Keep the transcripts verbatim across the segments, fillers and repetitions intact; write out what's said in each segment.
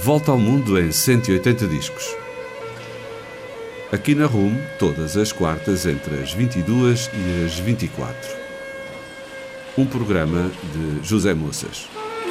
Volta ao mundo em cento e oitenta discos. Aqui na R U M, todas as quartas entre as vinte e duas e as vinte e quatro. Um programa de José Moças.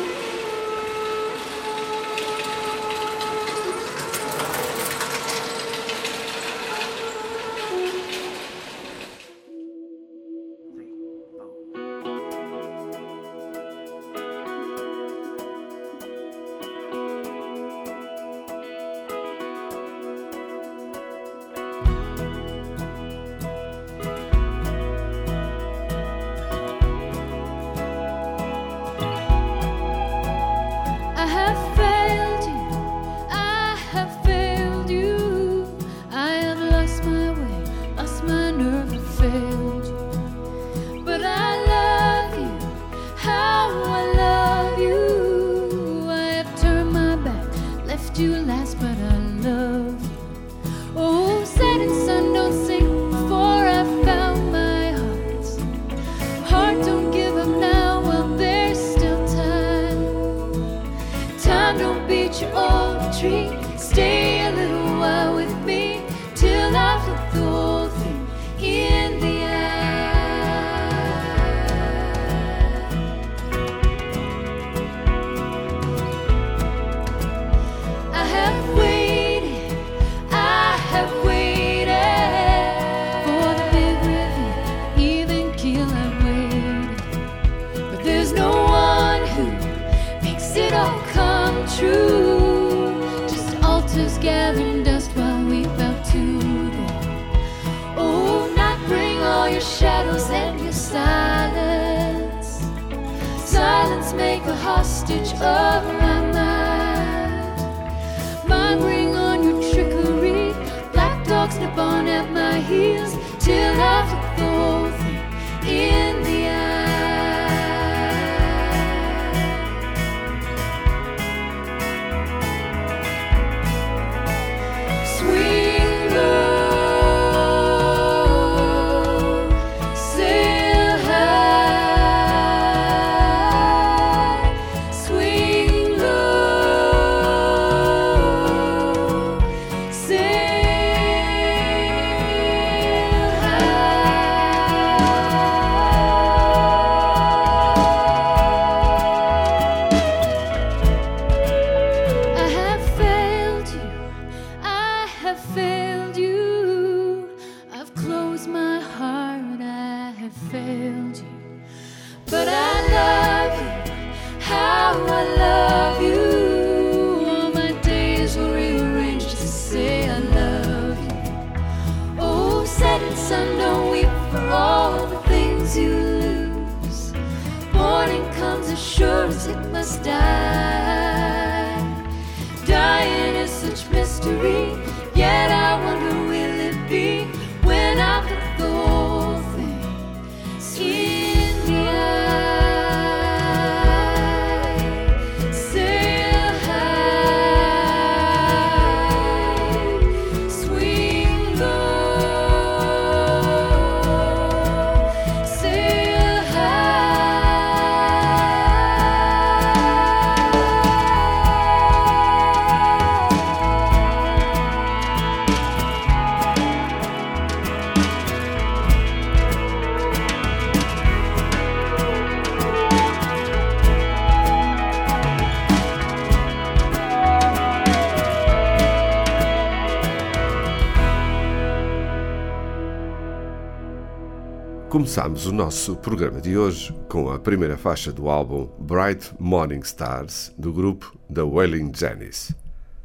Começámos o nosso programa de hoje com a primeira faixa do álbum Bright Morning Stars, do grupo The Wailin' Janice.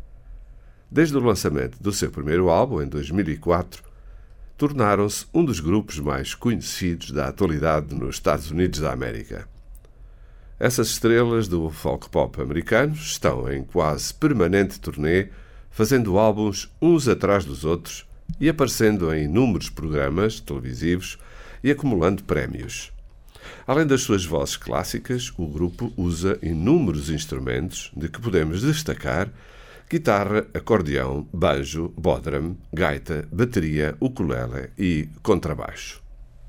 Desde o lançamento do seu primeiro álbum, em dois mil e quatro, tornaram-se um dos grupos mais conhecidos da atualidade nos Estados Unidos da América. Essas estrelas do folk pop americano estão em quase permanente turnê, fazendo álbuns uns atrás dos outros e aparecendo em inúmeros programas televisivos e acumulando prémios. Além das suas vozes clássicas, o grupo usa inúmeros instrumentos, de que podemos destacar guitarra, acordeão, banjo, bódram, gaita, bateria, ukulele e contrabaixo.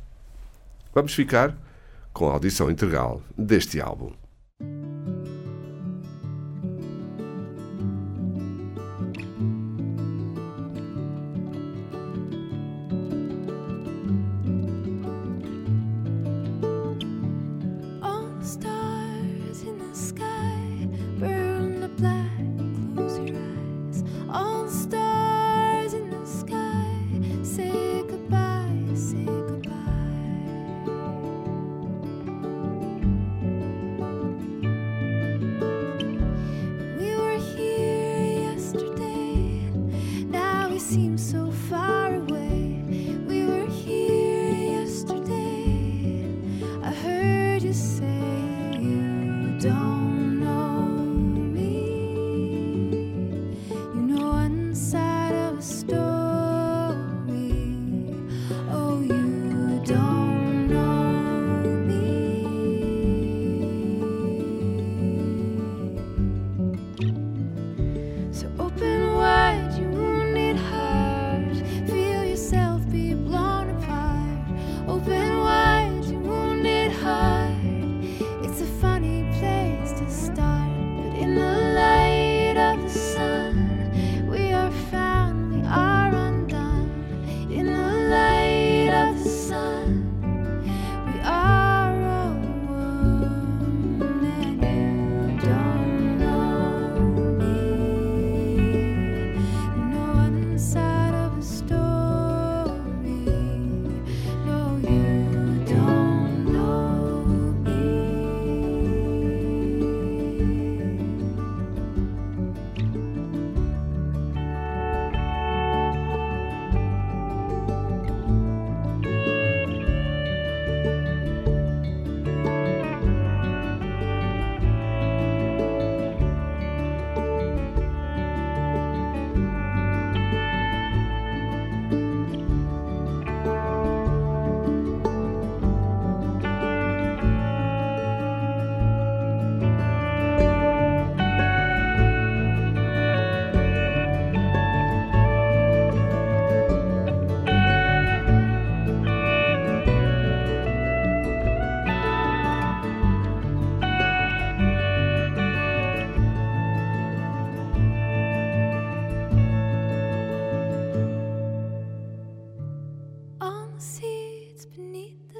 Vamos ficar com a audição integral deste álbum.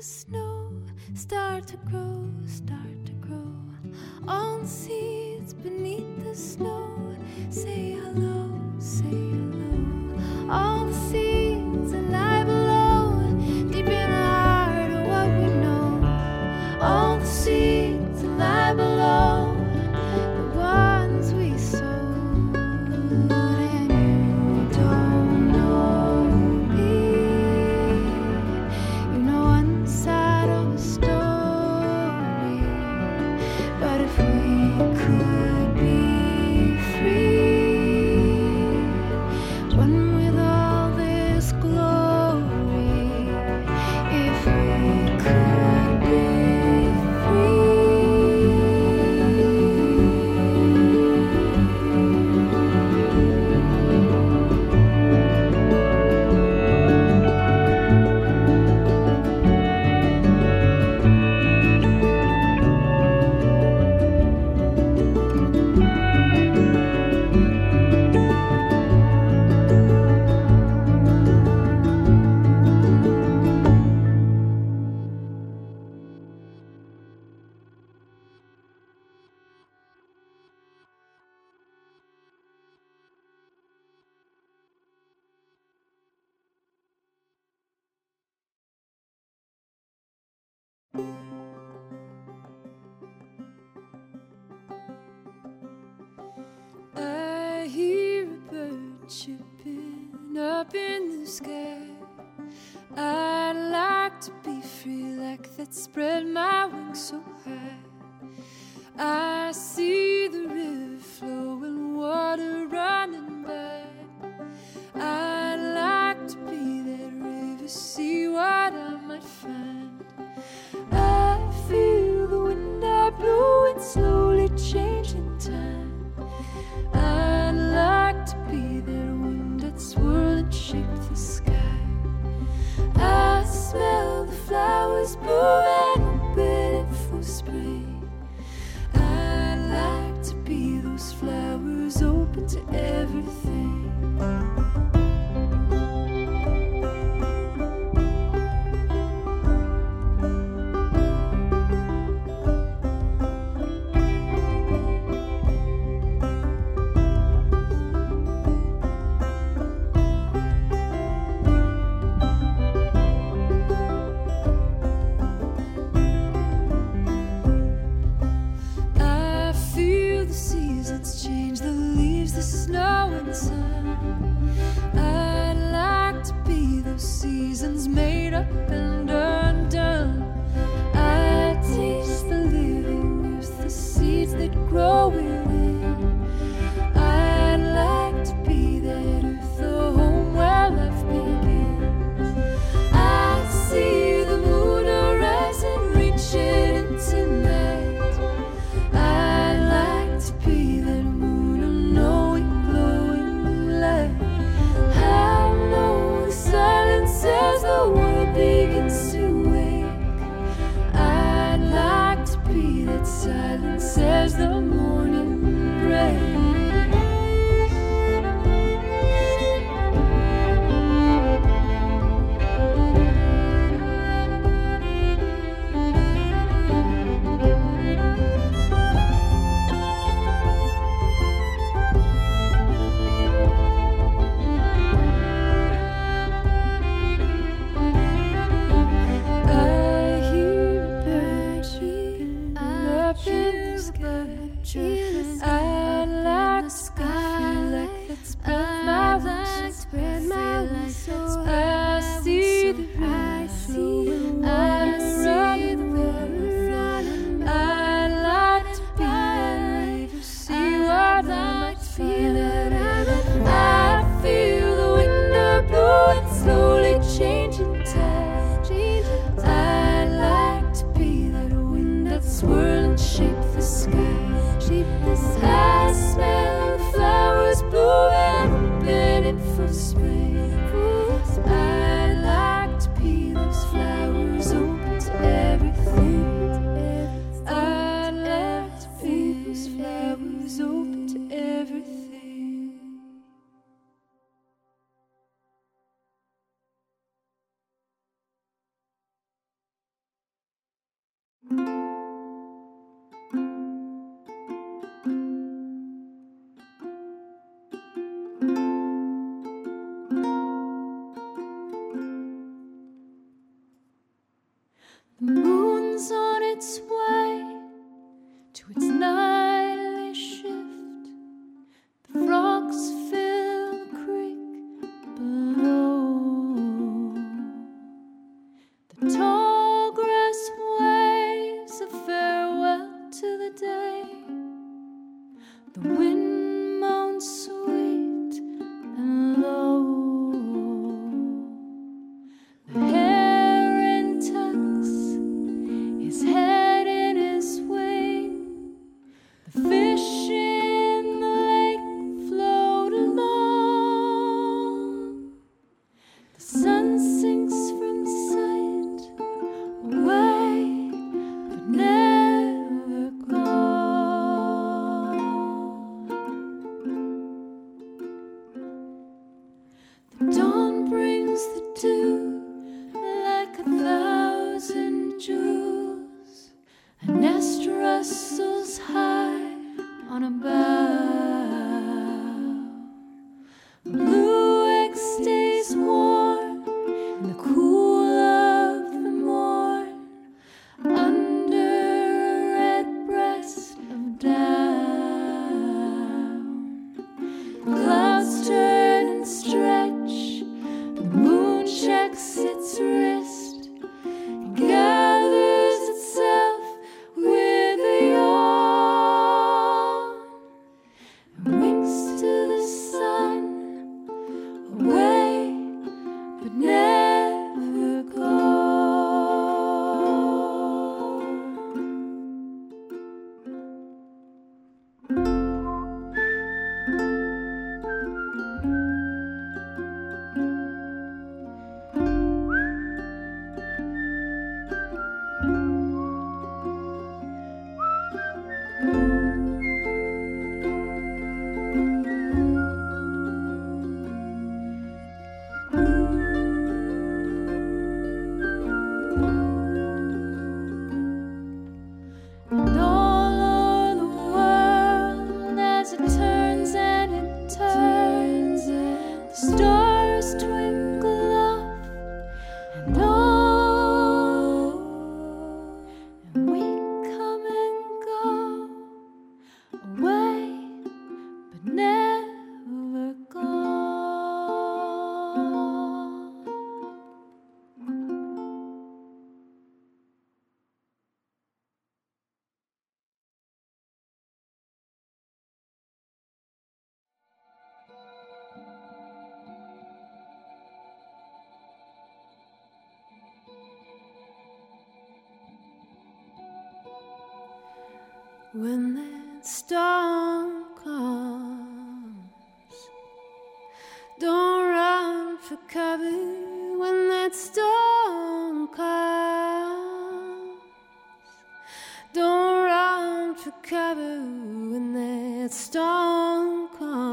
the snow start to grow, start to grow. All the seeds beneath the snow say hello, say hello. All the seeds that lie below, deep in the heart of what we know. All the seeds that lie below, the ones we sowed. And you don't know me, you know one side of the story. But if we could be free, one with all this glory, if we could be free. I hear a bird chirping up in the sky. I'd like to be free like that, spread my wings so high. I see the river flowing, water running by. I'd like to be that river, see what I might find. I feel the wind I blow, it's slowly changing time. I'd like to be that wind that swirl and shape the sky. I smell the flowers blooming, open for spring. I'd like to be those flowers open to everything. I feel the seasons change, the leaves, the snow and the sun. I'd like to be those seasons made up and undone. I taste the living earth, the seeds that grow within. I'd like to be that earth, the home where life begins. I see the moon horizon reaching into night. I'd like to be that moon, a knowing, glowing light. I know the silence as the world begins to wake. I'd like to be that silence as the morning breaks. I hear a bird chirping up in the sky. I'd like to feel like that, spread my wings, spread my wings so high. I see the river flowing, water running. I'd like to be that river, see what I might find. I feel the wind blowing, slowly changing tide. I'd like to be that wind that swirl and shape the sky. I smell the flowers blooming, opening for spring. I'd like to be those flowers open to everything. I'd like to be those flowers open to everything. The moon's on its way to its nightly shift. The frogs fill the creek below. The tall grass waves a farewell to the day. The wind moans sweet and low. The heron tucks his head in his wing. The fish in the lake float along. The sun sinks from sight away, but never gone. The dawn brings the dew like a thousand jewels. A nest rustles high on a bough. A blue egg stays warm in the cool of the morn under a red breast of down. Clouds turn and stretch. The moon checks its wrist and gathers itself with a yawn and winks to the sun, away but never gone. And all o'er the world, as it turns and it turns, the stars twinkle off and on, and we come and go, away but never gone. When that storm comes, don't run for cover. When that storm comes, don't run for cover. When that storm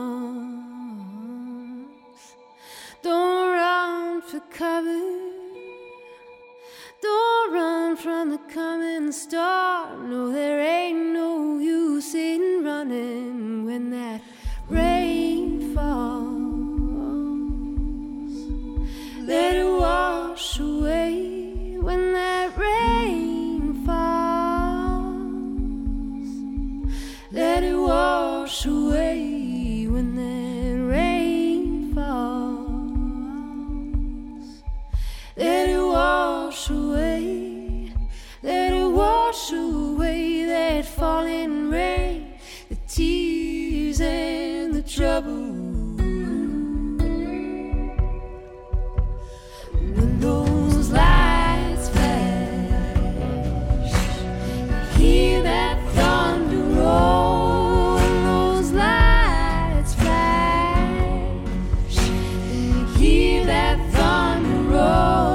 comes, don't run for cover. Don't run from the coming storm. No, there ain't no use in running when that rain falls. Let it wash away when that rain falls. Let it wash away when that rain falls. Let it wash away, let it wash away that falling rain, the tears and the trouble. When those lights flash, you hear that thunder roll. When those lights flash, you hear that thunder roll.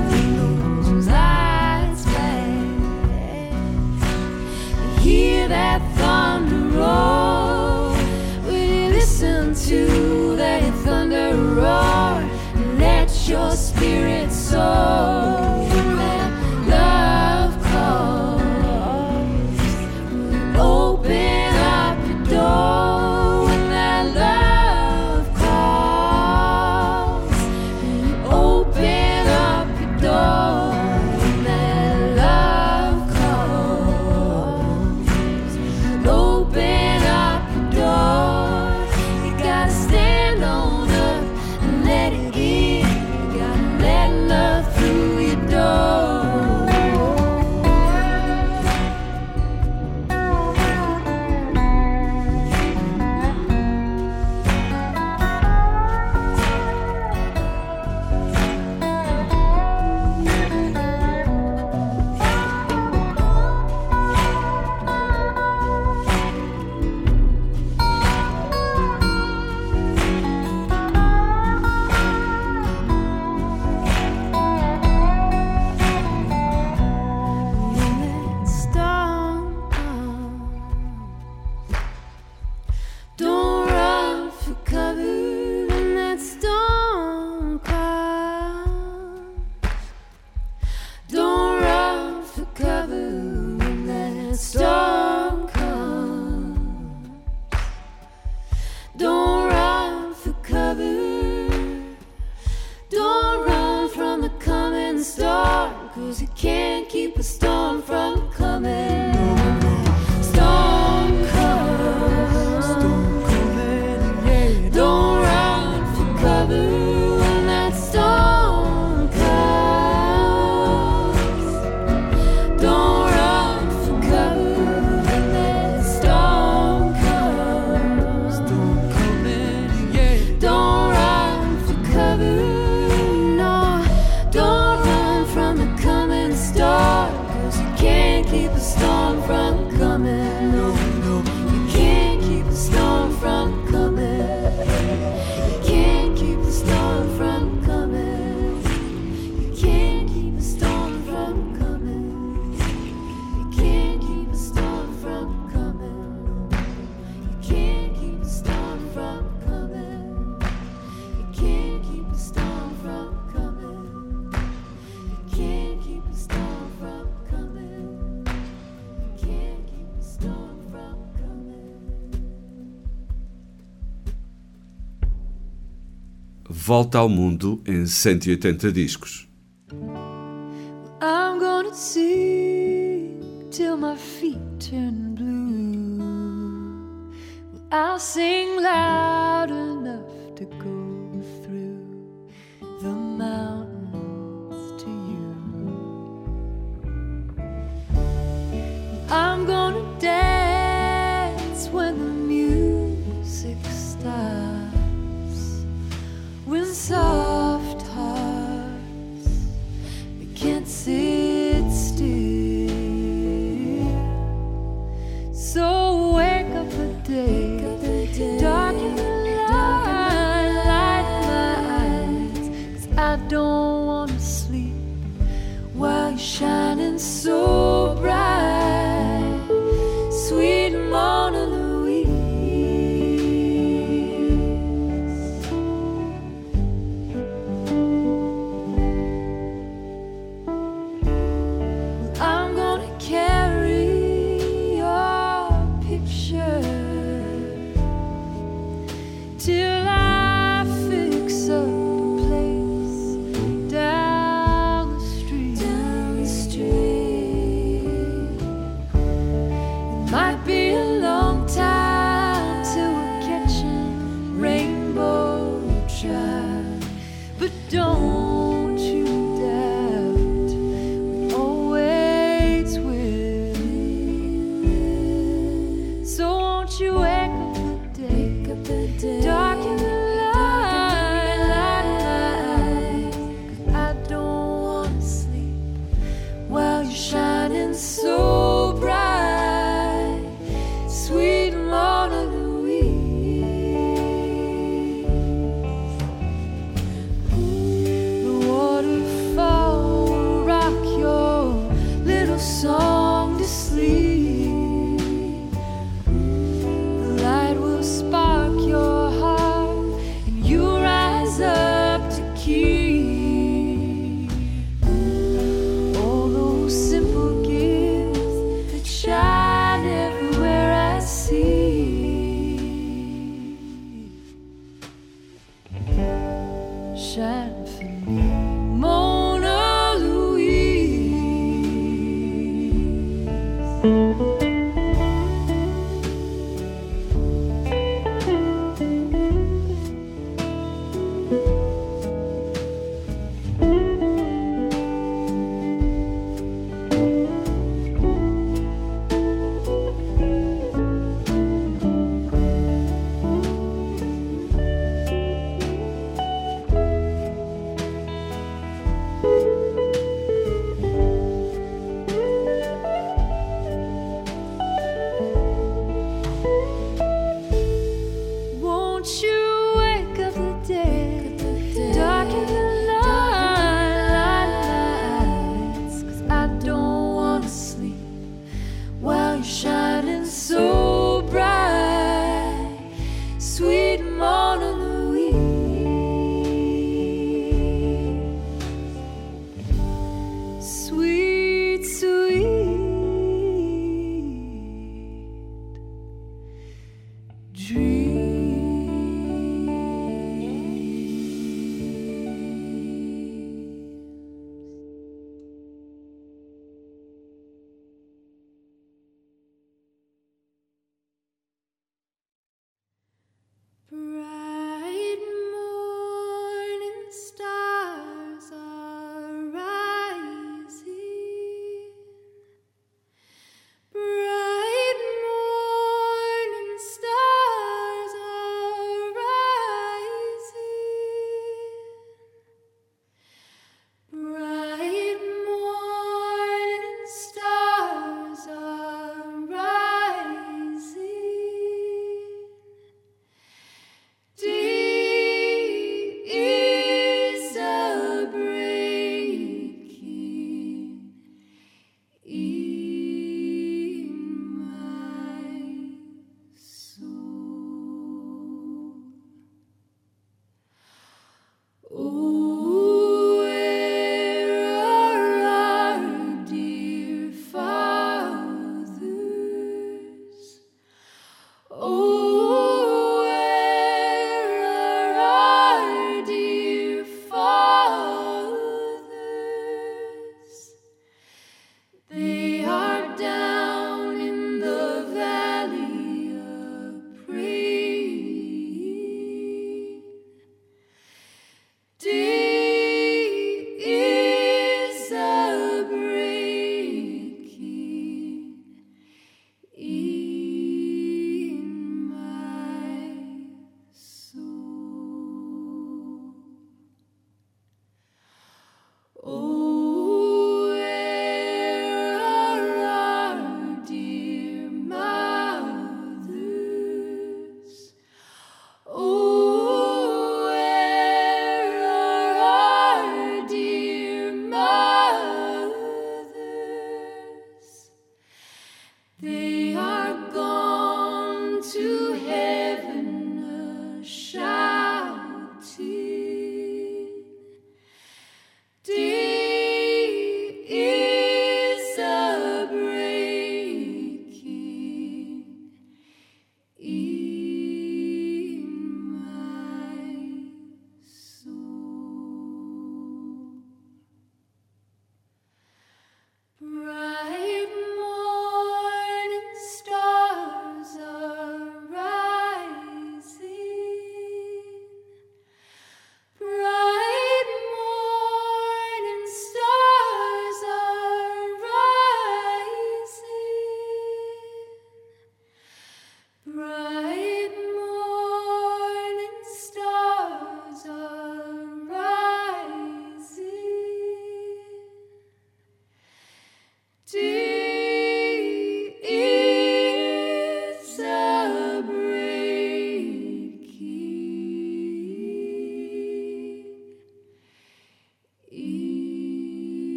That thunder roll, will you listen to that thunder roar and let your spirit soar? When that love calls, will you open up your door? When that love calls, will you open up your door? When that love 'cause you can't keep a storm from coming. Storm comes, storm coming, yeah. Don't run for cover when that storm comes. Don't run for cover when that storm comes. Storm coming, yeah. Don't run for cover, no. Don't run from the coming storm, 'cause you can't keep a storm from coming. No, no, you can't keep the storm from coming. You can't keep the storm from coming. You can't keep the storm from coming. You can't keep the storm from coming. You can't keep the storm from coming. You can't keep the storm from coming. You can't keep the storm from coming. You can't keep the storm from coming. Volta ao Mundo em cento e oitenta discos. I'm gonna sing till my feet turn blue. I'll sing loud enough to go through the mountains to you. I'm gonna dance when the music stops, when soft hearts they can't sit still. So wake up a day, darken the light, light my eyes, 'cause I don't wanna sleep while you're shining so bright, sweet Mona Louise. I'm gonna carry your picture till I fix up a place down the street. Down the street. It might be a long time till we're catching rainbow trout, but don't you doubt we always will. So won't you wake up the day, darken the light, light my eyes, 'cause I don't wanna sleep while you're shining so bright, sweet Mona Louise. The waterfall will rock your little song to sleep. The light will spark your heart, and you rise up to keep all those simple gifts that shine everywhere I see. Shine for me, Mona Louise.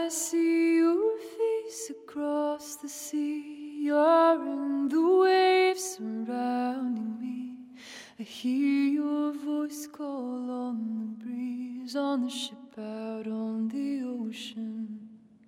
I see your face across the sea. You're in the waves surrounding me. I hear your voice call on the breeze, on the ship out on the ocean.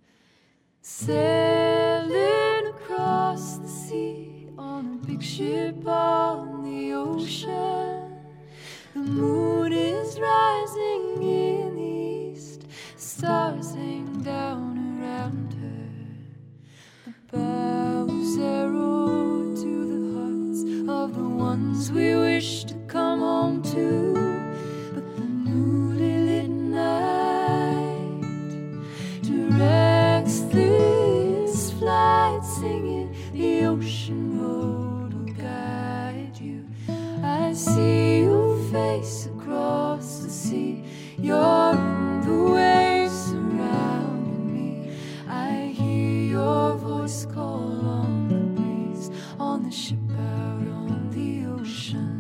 Sailing across the sea on a big ship on the ocean. The moon is rising in the east, stars hang down around her. The bows arrow to the hearts of the ones we wish to come home to. But the newly lit night directs this flight, singing the ocean road will guide you. I see your face across the sea. You're in the waves surrounding me. I hear your voice call on the breeze, on the ship out on the ocean.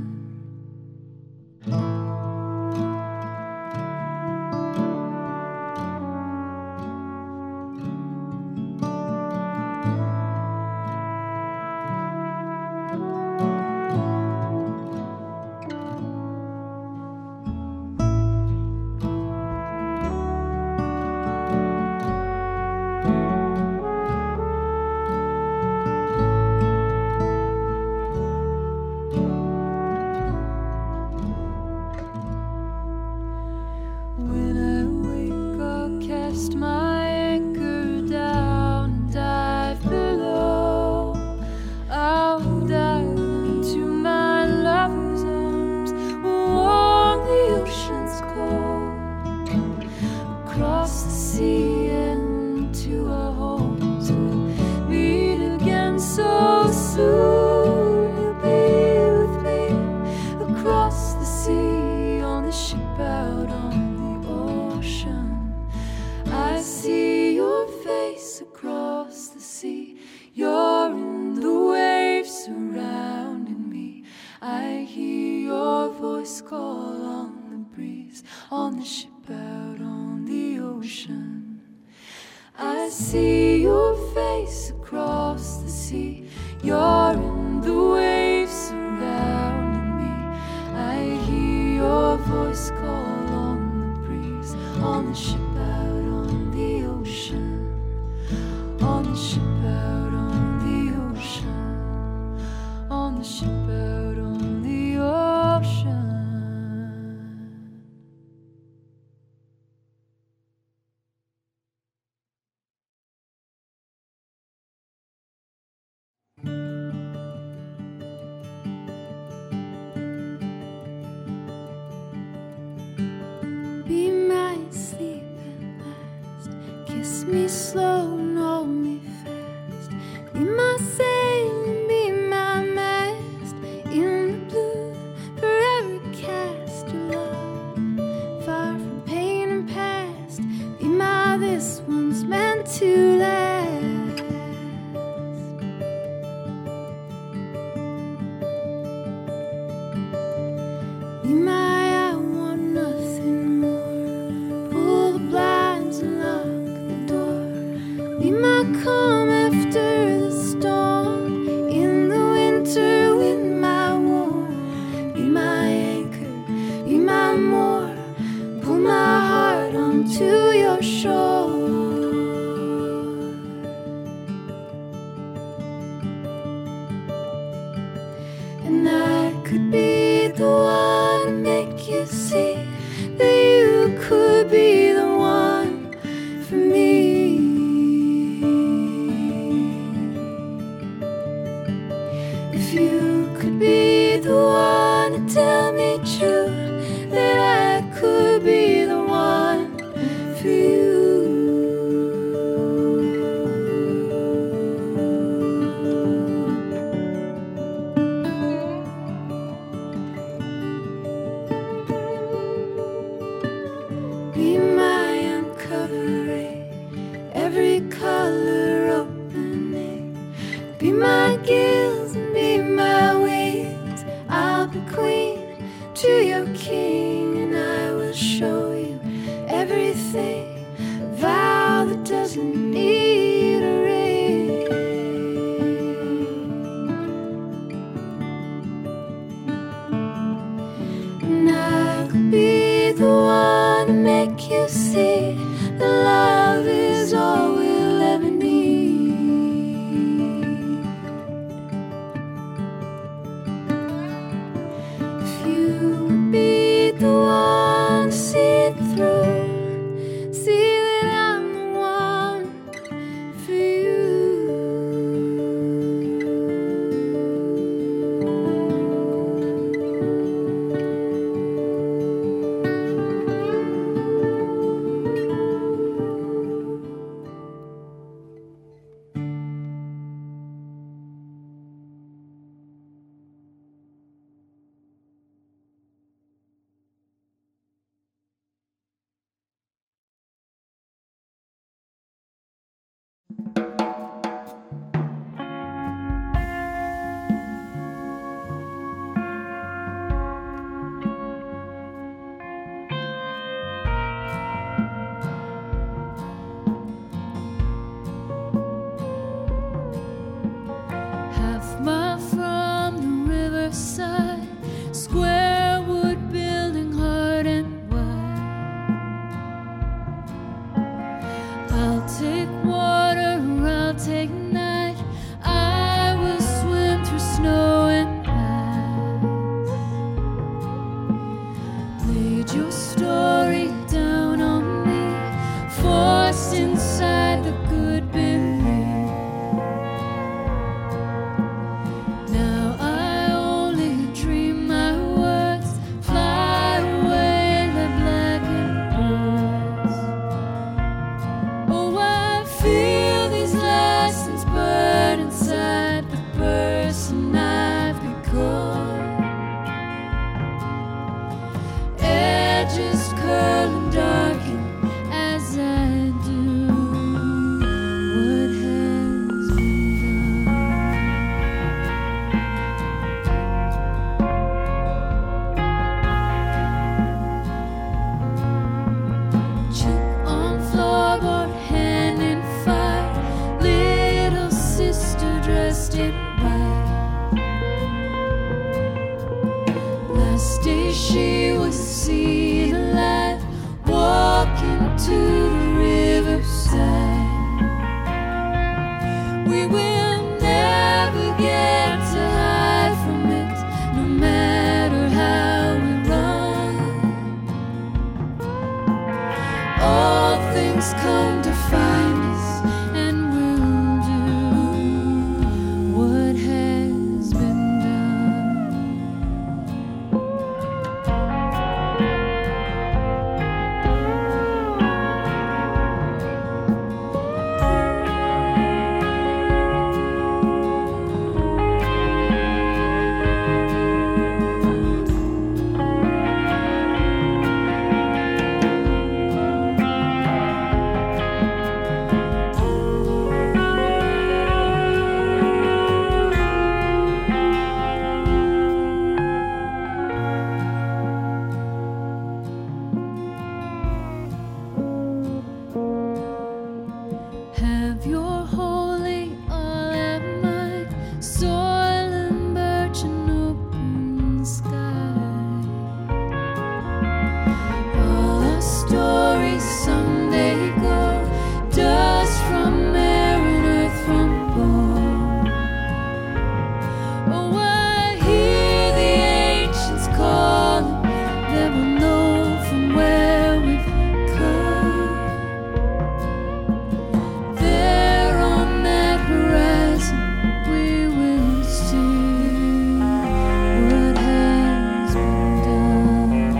For me it right. Last day she was seen alive, walking to the riverside. We will never get to hide from it, no matter how we run. All things come to find us, and we'll do what has been done. Have your holy all at mine, soil and birch and open sky. All our stories someday go, dust from air and earth from bone. Oh, I hear the ancients calling, they will know from where we've come. There on that horizon, we will see what has been done.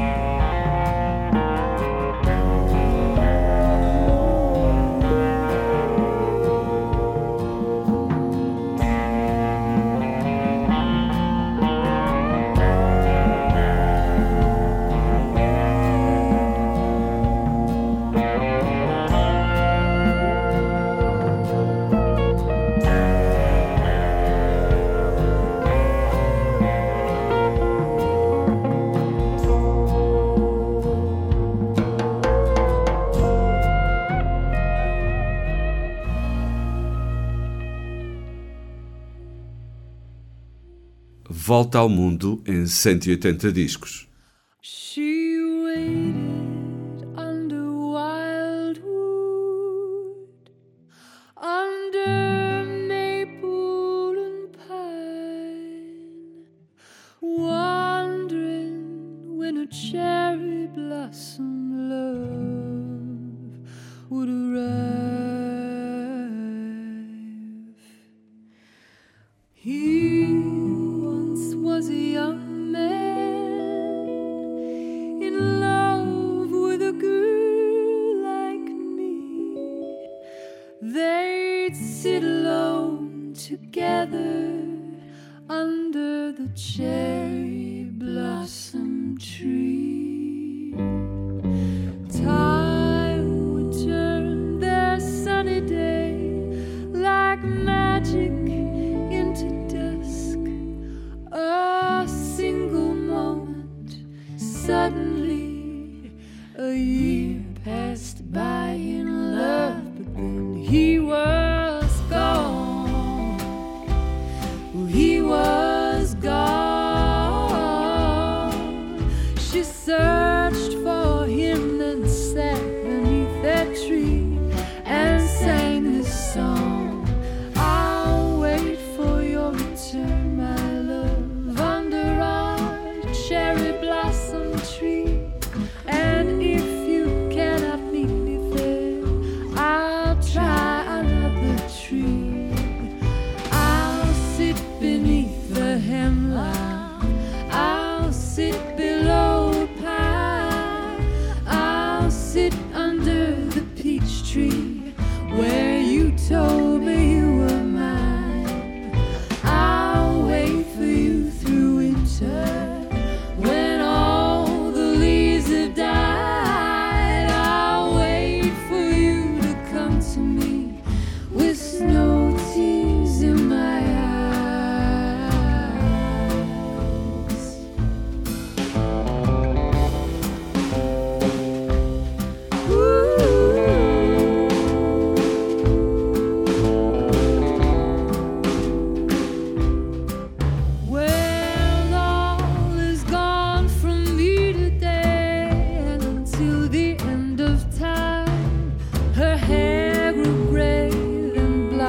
Volta ao mundo em cento e oitenta discos. She waited under wildwood, under maple and pine, wondering when a cherry blossom love would arrive. He once was a young man in love with a girl like me. They'd sit alone together under the cherry blossom tree. Time would turn their sunny day like magic into dusk. A single moment, suddenly a year passed by in love, but then he was gone. He was gone. She searched for him, then sat beneath that tree and sang this song. I'll wait for your return, my love, under our cherry blossom tree.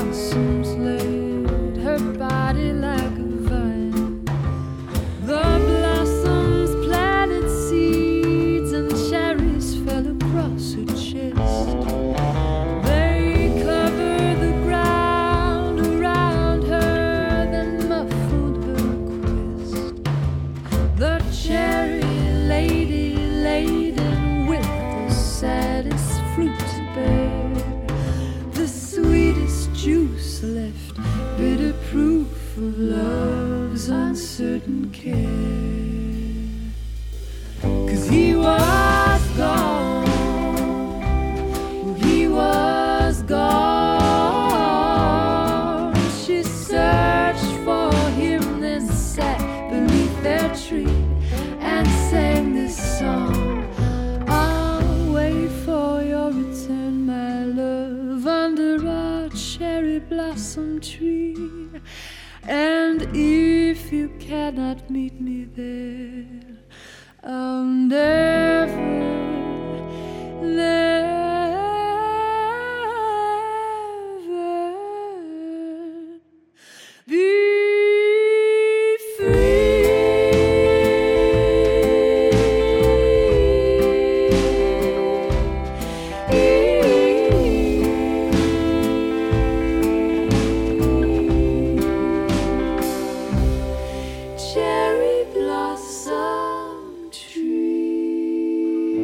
blossoms laid her body like a vine. The blossoms planted seeds and cherries fell across her chest. They covered the ground around her, then muffled her quest. The cherry lady laden with the saddest fruit to bear, the sweetest juice left, bitter proof of love's uncertain care. 'Cause he was gone, he was gone. She searched for him, then sat beneath their tree and sang this song. I'll wait for your return, my love, under a cherry blossom tree. And if you cannot meet me there, I'll never, never be cherry blossom tree.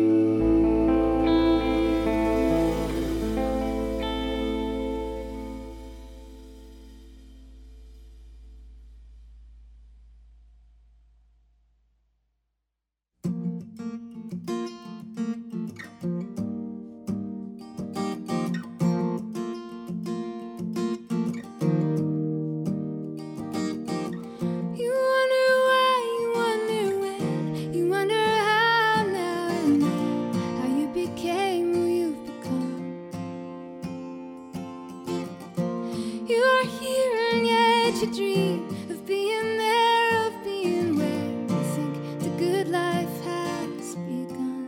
You wonder why, you wonder when, you wonder how now and then, how you became who you've become. You are here and yet you dream of being there, of being where you think the good life has begun.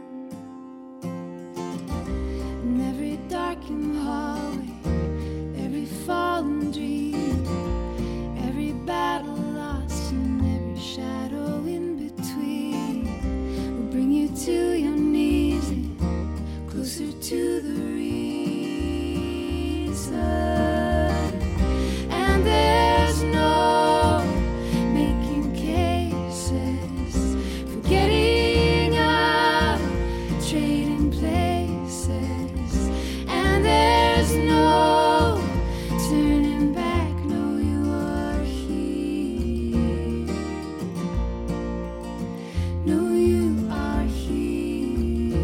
In every darkened hallway, every fallen dream, every battle lost and every shadow in between will bring you to your knees and closer to the reason. And there's no making cases, forgetting up, trading places. And there's no turning back, no, you are here. No, you are here.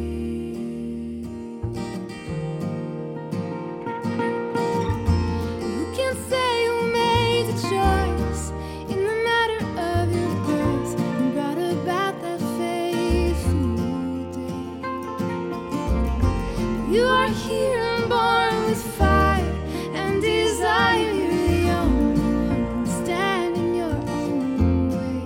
Who can say who made the choice in the matter of your birth and brought about that fateful day? You are here and born with fire and desire. You're the only one standing your own way.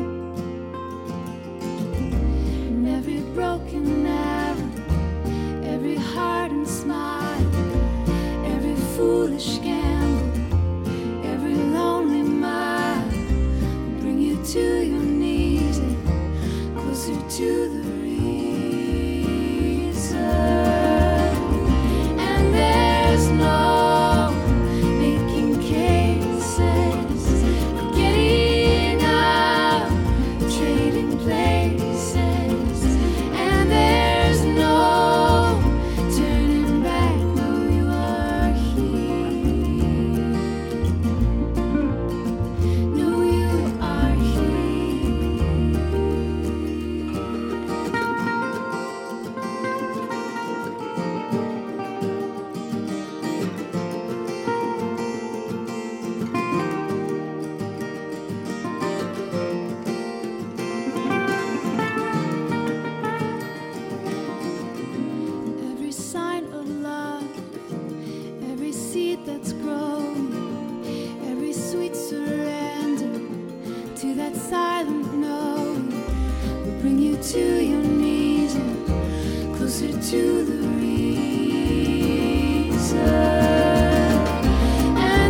And every broken arrow, every hardened smile, every foolish gamble, every lonely mile will bring you to your knees and closer to the reason. And there's no making cases, forgetting up, trading places. And there's no turning back, no, you are here. No, you are every sign of love, every seed that's growing, every sweet surrender to that silent knowing will bring you to your knees and closer to the reason. And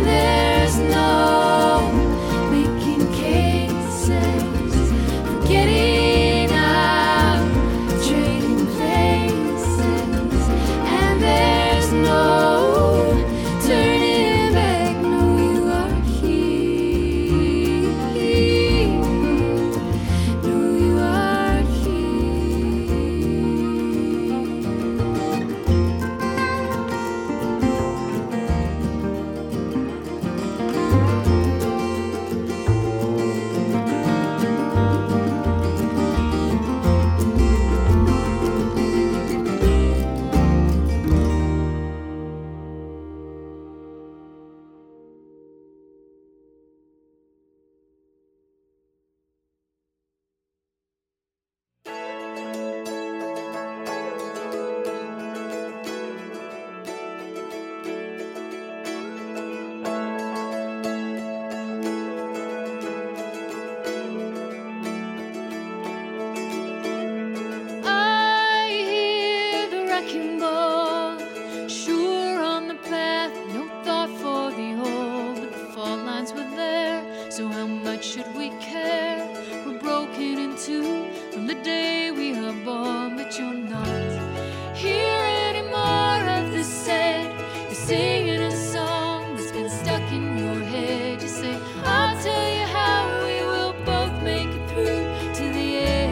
So how much should we care? We're broken in two from the day we are born, but you're not here anymore of the said. You're singing a song that's been stuck in your head. You say, I'll tell you how we will both make it through to the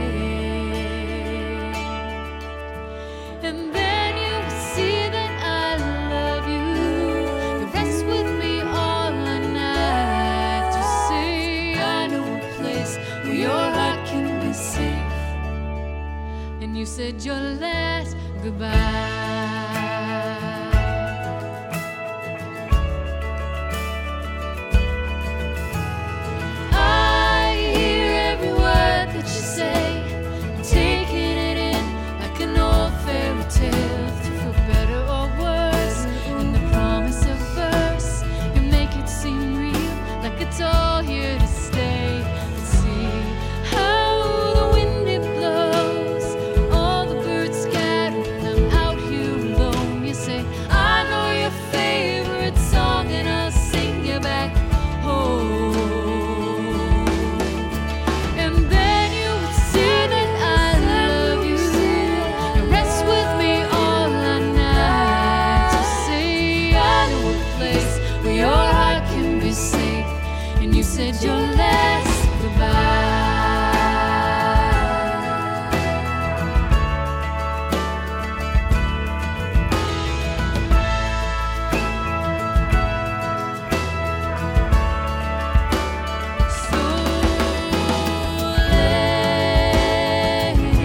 end. And then you will see that I love you. You rest with me all the night. You say, I know a place where your heart can be safe. And you said your last goodbye. It's all here to stay. Let's see how the wind it blows. All the birds scatter and I'm out here alone. You say, I know your favorite song and I'll sing you back home. And then you would see that I love you. You rest with me all the night. You say, I know a place where your heart can be safe. And you said your last goodbye. So let it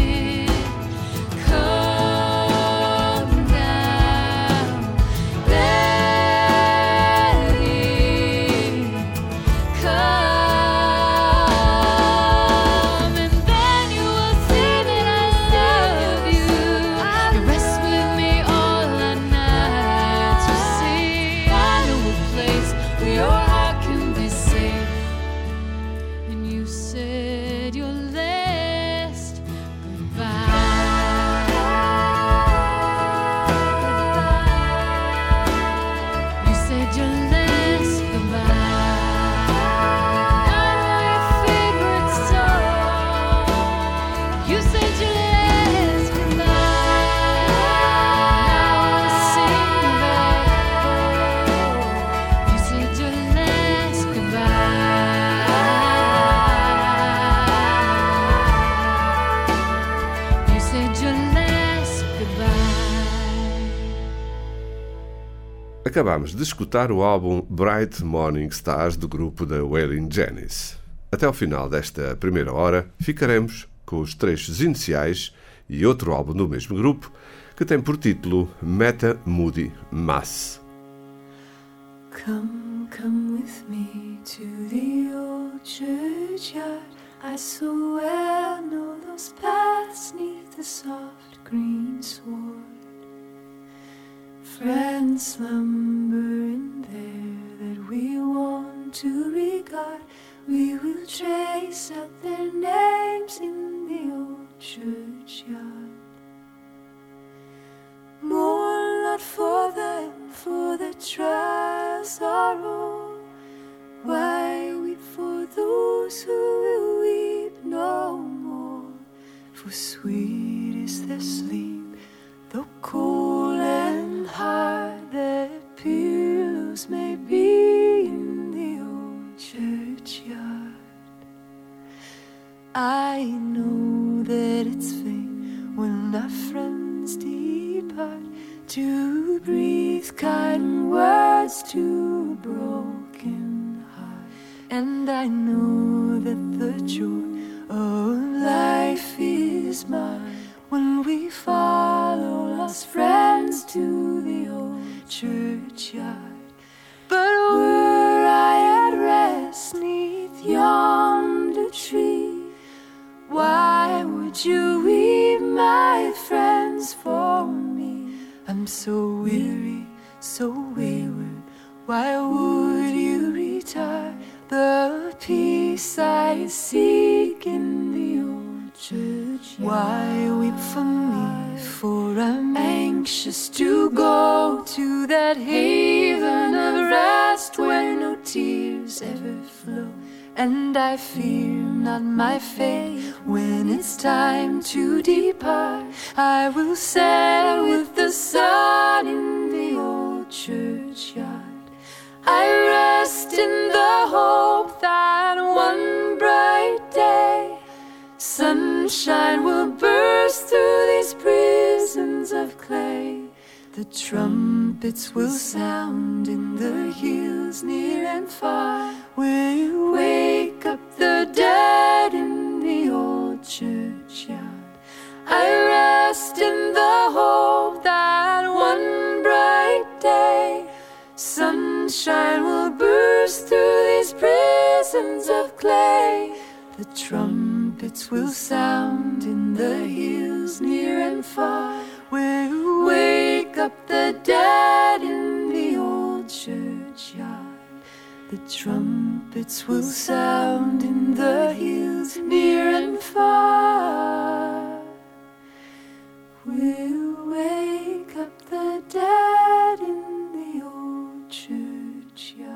come down. Let it come, and then you will see that I love you. You rest with me all the night. You say, I know a place where your heart can be safe. And you said your last goodbye. You said your last goodbye. I know your favorite song. You said your last goodbye. Now I'll sing you back home. You said your last goodbye. You said your last goodbye. Acabámos de escutar o álbum Bright Morning Stars do grupo da Wailin' Janice. Até ao final desta primeira hora ficaremos com os trechos iniciais e outro álbum do mesmo grupo que tem por título Meta Moody Mass. Come, come with me to the old churchyard. I so well know those paths neath the soft green sward. Friends slumber in there that we want to regard. We will trace out their names in the old churchyard. Mourn not for them, for their trials are all. Why weep for those who will weep no more? For sweet is their sleep, though cold and hard their pillows may be in the old churchyard. I know that it's fate when our friends depart to breathe kind words to a broken heart. And I know that the joy of life is mine when we follow lost friends to the old churchyard. But were I at rest neath yonder tree, why would you weep, my friends, for me? I'm so weary, so wayward, why would you retire? The peace I seek in the old church. Why weep for me? For I'm anxious to go to that haven of rest where no tears rivers ever flow. And I fear not my fate when it's time to depart. I will sail with the sun in the old churchyard. I rest in the hope that one bright day sunshine will burst through these prisons of clay. The trumpets will sound in the hills near and far. We'll wake up the dead in the old churchyard. I rest in the hope that one bright day sunshine will burst through these prisons of clay. The trumpets will sound in the hills near and far. We'll wake up the dead in the old churchyard. The trumpets will sound in the hills near and far. We'll wake up the dead in the old churchyard.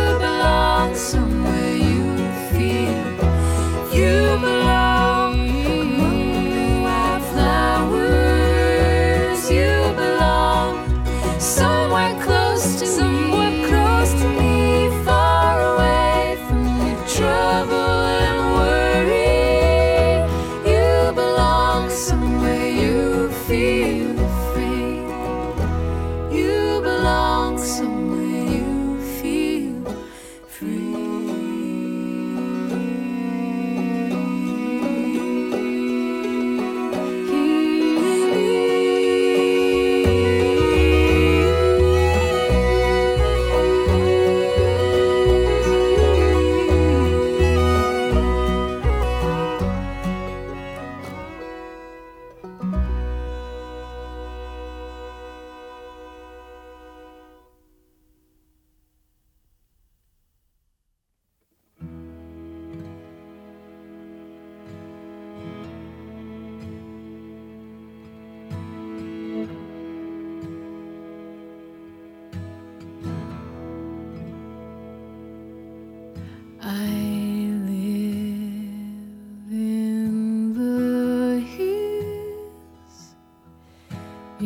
You belong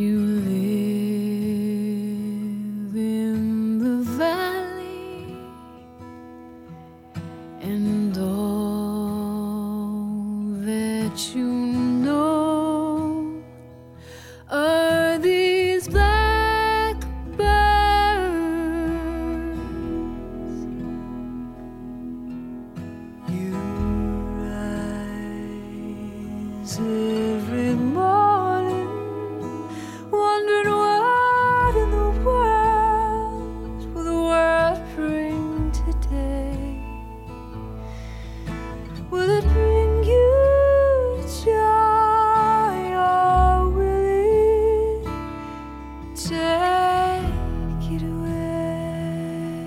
You live in the valley, and all that you know are these blackbirds. You rise every morning wondering what in the world will the world bring today. Will it bring you joy, or will it take it away?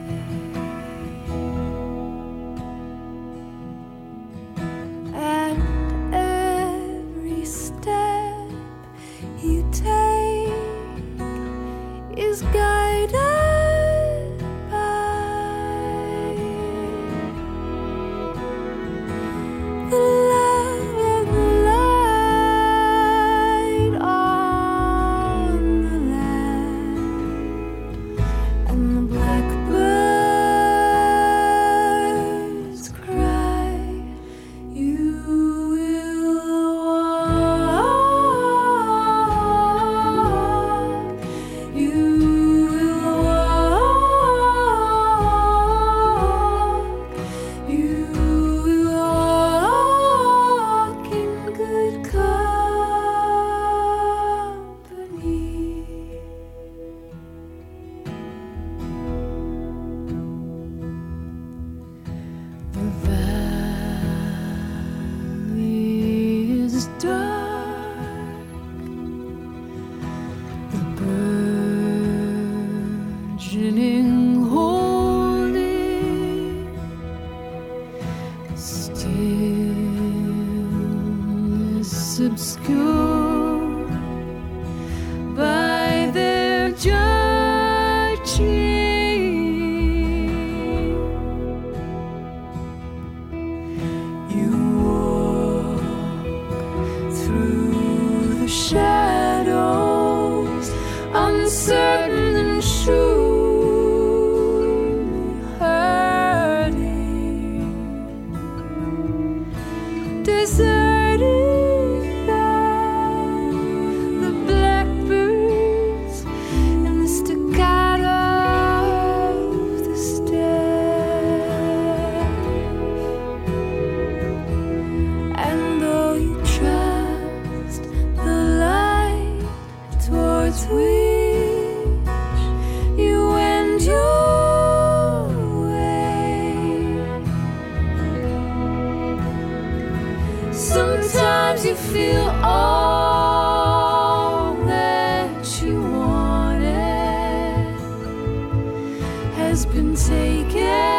And every step you take is guided by the love and the light on the land, and the blackbirds cry. You will walk, you will walk, you will walk in good company. The valley is dark, the burgeoning holding stillness obscured by their judging. You walk through the shadows, uncertain and surely hurting, deserted by the blackbirds and the staccato of the staff. And though you trust the light towards which you wend your way, sometimes you feel all that you wanted has been taken